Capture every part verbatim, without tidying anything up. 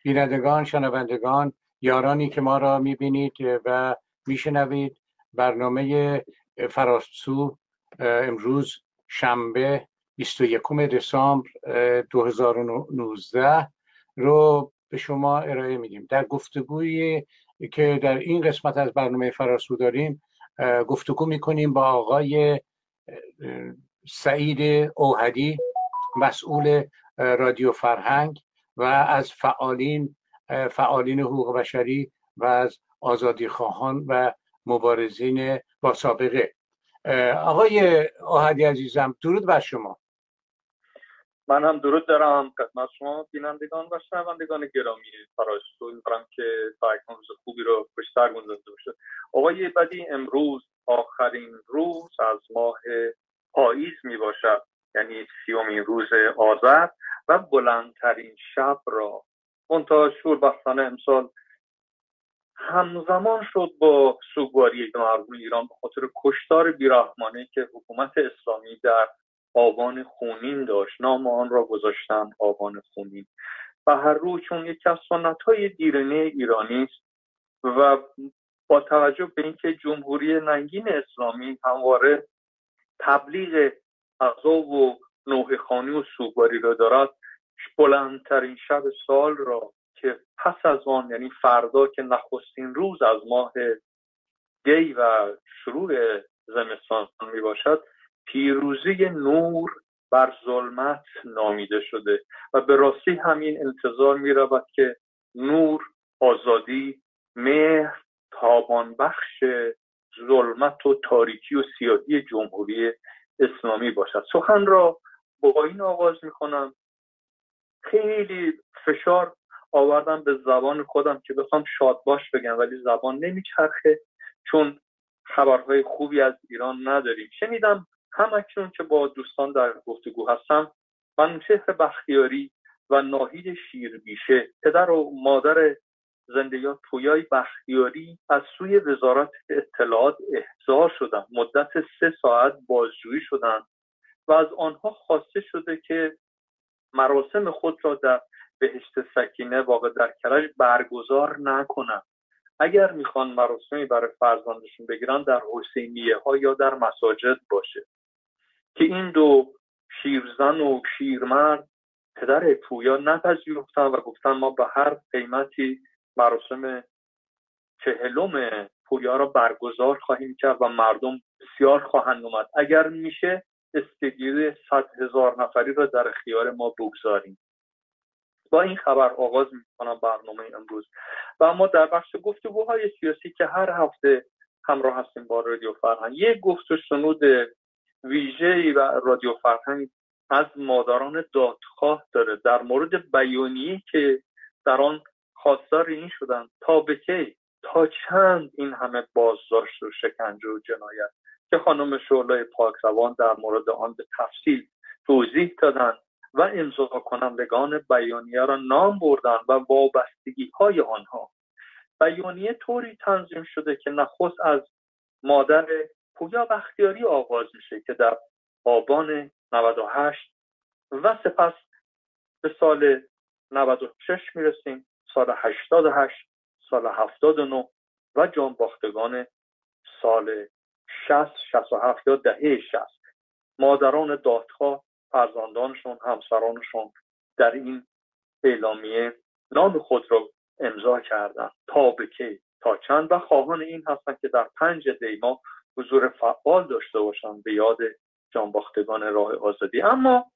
بینندگان، شنوندگان، یارانی که ما را میبینید و میشنوید، برنامه فراسو امروز شنبه بیست و یکم دسامبر دو هزار و نوزده رو به شما ارائه میدیم. در گفتگویی که در این قسمت از برنامه فراسو داریم گفتگو میکنیم با آقای سعید اوحدی، مسئول رادیو فرهنگ و از فعالین فعالین حقوق بشری و از آزادی خواهان و مبارزین با سابقه. آقای اوحدی عزیزم، درود بر شما. من هم درود دارم خدمت شما بینندگان و شنوندگان گرامی فراسو. امیدوارم که تا اکنون روز خوبی رو پشت سر گذاشته باشه. آقای بدی، امروز آخرین روز از ماه پاییز می باشد، یعنی سیومین روز آذر و بلندترین شب را منتها شوربختانه امسال همزمان شد با سوگواری مردم ایران به خاطر کشتار بیرحمانه که حکومت اسلامی در آبان خونین داشت. نام آن را گذاشتن آبان خونین و هر روز چون یکی از سنت‌های دیرینه ایرانی است و با توجه به اینکه جمهوری ننگین اسلامی همواره تبلیغ عذاب و نوحه‌خوانی و سوگواری را دارد، بلندترین شب سال را که پس از آن، یعنی فردا که نخستین روز از ماه دی و شروع زمستان می باشد، پیروزی نور بر ظلمت نامیده شده و به راستی همین انتظار می رود که نور، آزادی، مهر تابان بخش ظلمت و تاریکی و سیاهی جمهوری اسلامی باشد. سخن را با این آغاز می کنم. خیلی فشار آوردم به زبان خودم که بخوام شاد باش بگم، ولی زبان نمیچرخه چون خبرهای خوبی از ایران نداریم. شنیدم همکنون که با دوستان در گفتگو هستم، منوچهر بختیاری و ناهید شیربیشه، پدر و مادر زنده‌یاد پویای بختیاری، از سوی وزارت اطلاعات احضار شدند. مدت سه ساعت بازجویی شدند و از آنها خواسته شده که مراسم خود را در بهشت سکینه واقع در کرج برگزار نکنند. اگر میخوان مراسمی برای فرزندشون بگیرن در حسینیه ها یا در مساجد باشه. که این دو شیرزن و شیرمرد پدر پویا نپذیرفتن و گفتن ما به هر قیمتی مراسم چهلم پویا را برگزار خواهیم کرد و مردم بسیار خواهند اومد. اگر میشه استدیوی صد هزار نفری را در اختیار ما بگذاریم. با این خبر آغاز میکنم برنامه امروز و اما در بخش گفتگوهای سیاسی که هر هفته همراه هستیم با رادیو فرهنگ، یک گفت و شنود ویژه‌ای و رادیو فرهنگ از مادران دادخواه داره در مورد بیانیه‌ای که در آن خواستار این شدن تا به کی، تا چند این همه بازداشت و شکنجه و جنایت، که خانم شعله پاکروان در مورد آن به تفصیل توضیح دادن و امضا کنندگان بیانیه را نام بردن و وابستگی های آنها. بیانیه طوری تنظیم شده که نخست از مادر پویا بختیاری آغاز میشه که در آبان نود و هشت و سپس به سال نود و شش میرسیم، سال هشتاد و هشت، سال هفتاد و نه و جانباختگان سال شصت، شصت و هفت یا دهه شصت. مادران دادخواه فرزندانشون، همسرانشون در این اعلامیه نام خود را امضا کردن تا به کی، تا چند، و خواهان این هستن که در پنج دی ماه حضور فعال داشته باشن به یاد جانباختگان راه آزادی. اما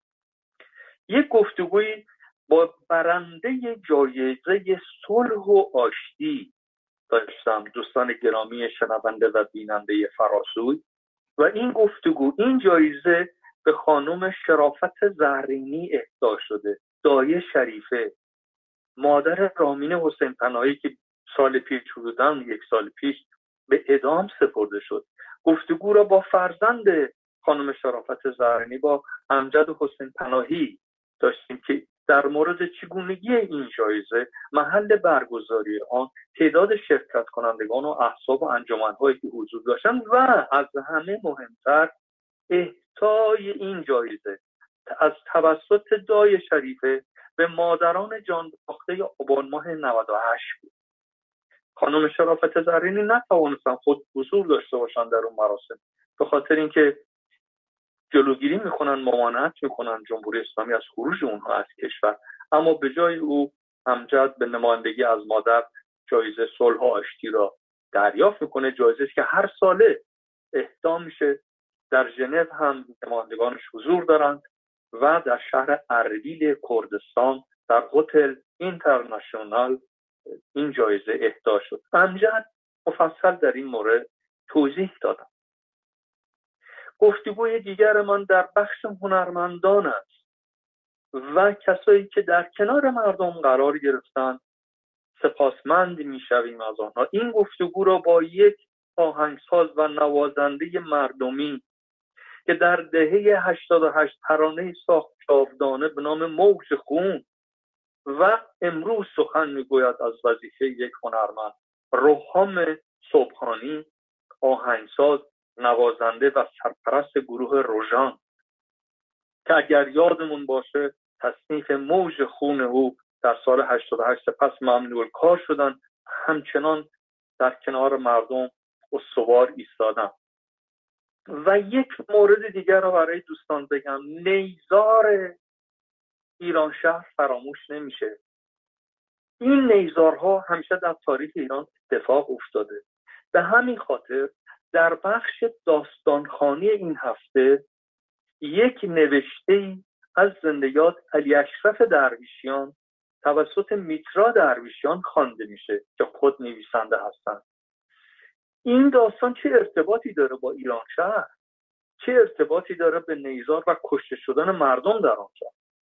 یک گفتگوی با برنده جایزه صلح و آشتی داشتم، دوستان گرامی شنونده و بیننده فراسوی، و این گفتگو، این جایزه به خانم شرافت زهرینی اهدا شده، دایه شریفه، مادر رامین حسین پناهی که سال پیش حدوداً یک سال پیش به اعدام سپرده شد. گفتگو را با فرزند خانم شرافت زهرینی، با امجد حسین پناهی داشتیم که در مورد چگونگی این جایزه، محل برگزاری آن، تعداد شرکت کنندگان و احزاب و انجمن‌هایی که حضور داشتند و از همه مهمتر اهدای این جایزه از توسط دایه شریفه به مادران جان باخته آبان ماه نود و هشت بود. خانم شرافت زرینی نتوانستن خود حضور داشته باشن در اون مراسم، به خاطر اینکه جلوگیری میکنن، ممانعت میکنن جمهوری اسلامی از خروج اونها از کشور. اما به جای او امجد به نمایندگی از مادر جایزه صلح و آشتی را دریافت میکنه، جایزه که هر ساله اهدا میشه. در ژنو هم نمایندگانش حضور دارند و در شهر ارویل کردستان در هتل اینترنشنال این جایزه اهدا شد. امجد مفصل در این مورد توضیح دادم. گفتگوی دیگرمان در بخش هنرمندان است و کسایی که در کنار مردم قرار گرفتند. سپاسمند میشویم از آنها. این گفتگو را با یک آهنگساز و نوازنده مردمی که در دهه هشتاد و هشت ترانه ساخت جاودانه به نام موج خون و امروز سخن میگوید از وظیفه یک هنرمند، روحام صبحانی، آهنگساز، نوازنده و سرپرست گروه روژان که اگر یادمون باشه تصنیف موج خون او در سال هشتاد و هشت سپس ممنوع کار شدن، همچنان در کنار مردم استوار ایستادن. و یک مورد دیگر رو برای دوستان بگم، نیزار ایران شهر فراموش نمیشه. این نیزارها همیشه در تاریخ ایران اتفاق افتاده. به همین خاطر در بخش داستانخوانی این هفته یک نوشته از زنده یاد علی اشرف درویشیان توسط میترا درویشیان خوانده میشه که خود نویسنده هستند. این داستان چه ارتباطی داره با ایران شهر؟ چه ارتباطی داره به نیزار و کشته شدن مردم در آنجا؟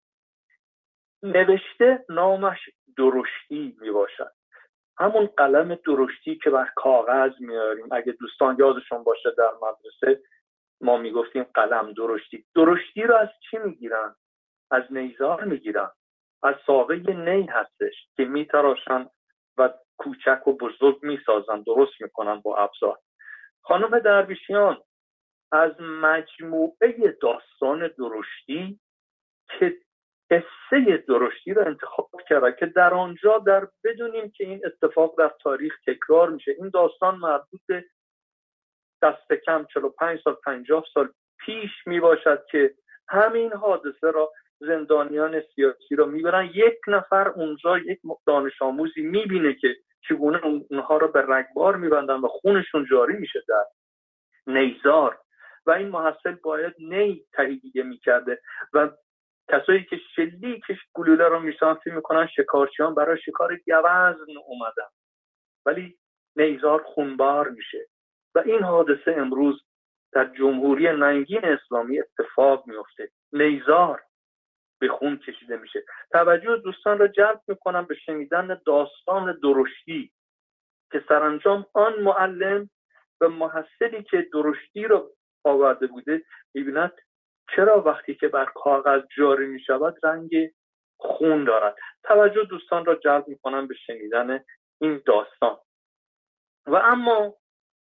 نوشته نامش درشتی می باشد. همون قلم درشتی که بر کاغذ میاریم. اگه دوستان یادشون باشه در مدرسه ما میگفتیم قلم درشتی. درشتی رو از چی میگیرن؟ از نیزار میگیرن. از ساقه نی هستش که میتراشن و کوچک و بزرگ میسازن، درست میکنن با ابزار. خانم درویشیان از مجموعه داستان درشتی که قصه درشتی رو انتخاب کرده که در آنجا در بدونیم که این اتفاق در تاریخ تکرار میشه. این داستان مربوط به دست کم چهل و پنج سال پنجاه سال پیش میباشد که همین حادثه را زندانیان سیاسی را میبرن. یک نفر اونجا، یک دانش آموزی میبینه که چگونه اونها را به رگبار میبندن و خونشون جاری میشه در نیزار و این محصل باید نی تهیه میکرده و کسایی که شلیکش گلوله رو میشن فکر میکنن شکارچیان برای شکار گوزن اومدن، ولی نیزار خونبار میشه و این حادثه امروز در جمهوری ننگین اسلامی اتفاق میفته. نیزار به خون کشیده میشه. توجه دوستان را جلب میکنم به شنیدن داستان درشتی که سرانجام آن معلم و محصلی که درشتی رو آورده بوده میبیند چرا وقتی که بر کاغذ جاری میشود رنگ خون دارد. توجه دوستان را جلب میکنم به شنیدن این داستان. و اما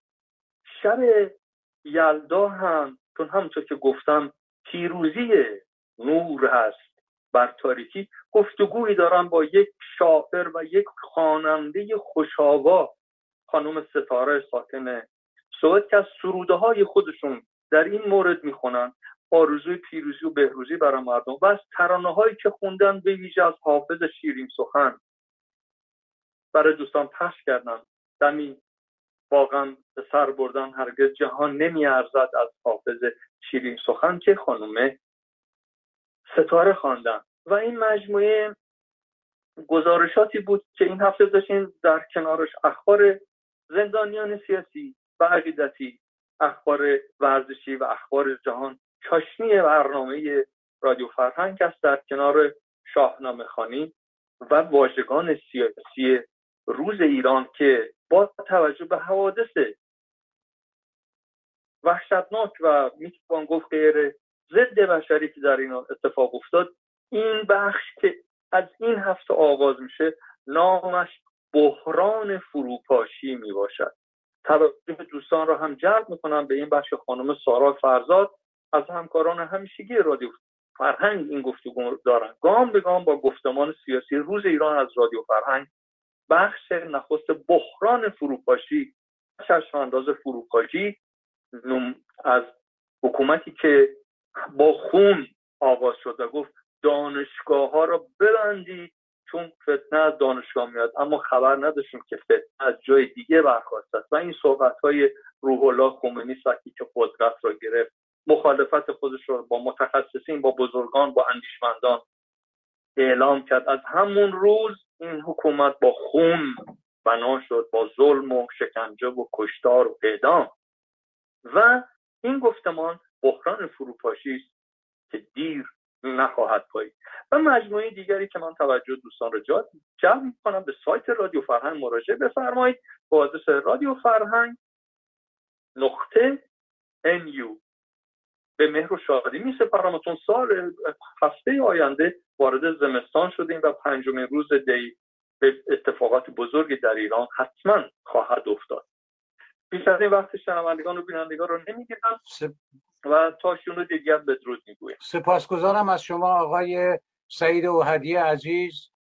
شب یلدا هم چون همونطور که گفتم پیروزی نور هست بر تاریکی، گفتگویی دارم با یک شاعر و یک خواننده خوش‌آوا، خانم ستاره ساکن سوئد که از سروده های خودشون در این مورد میخونن آرزوی پیروزی و بهروزی برای مردم و از ترانه هایی که خوندن به ویژه از حافظ شیرین سخن برای دوستان پخش کردن. دمی واقعا به سر بردن هرگز جهان نمیارزد از حافظ شیرین سخن که خانم ستاره خواندن. و این مجموعه گزارشاتی بود که این هفته داشتیم در کنارش اخبار زندانیان سیاسی و عقیدتی، اخبار ورزشی و اخبار جهان. چاشنی برنامه رادیو فرهنگ است در کنار شاهنامه خوانی و واژگان سیاسی روز ایران که با توجه به حوادث وحشتناک و میتوان گفت غیر ضد بشری که در این اتفاق افتاد، این بخش که از این هفته آغاز میشه نامش بحران فروپاشی میباشد. توجه دوستان را هم جلب میکنم به این بخش خانم سارا فرزاد از همکاران همیشگی رادیو فرهنگ این گفتگو دارن. گام به گام با گفتمان سیاسی روز ایران از رادیو فرهنگ بخش نخست بحران فروپاشی، چشم انداز فروپاشی از حکومتی که با خون آغاز شد و گفت دانشگاه ها را ببندید چون فتنه از دانشگاه میاد، اما خبر نداشتیم که فتنه از جای دیگه برخاسته است. و این صحبت های روح الله خمینی وقتی که قدرت را گرفت، مخالفت خودش را با متخصصین، با بزرگان، با اندیشمندان اعلام کرد. از همون روز این حکومت با خون بنا شد، با ظلم و شکنجه و کشتار و اعدام. و این گفتمان بحران فروپاشی است که دیر نخواهد پایید. و مجموعه دیگری که من توجه دوستان را جلب می‌کنم، به سایت رادیو فرهنگ مراجعه بفرمایید با آدرس رادیو فرهنگ نقطه ان یو. به مهر و شادی می‌سپارمتون. سال هفته آینده وارد زمستان شدیم و پنجمین روز دی به اتفاقات بزرگی در ایران حتما خواهد افتاد. بیش از این وقت شنوندگان و بینندگان رو نمیگیرم سپ... و تا شنود دیگر بدرود میگویم. سپاسگزارم از شما آقای سعید اوحدی عزیز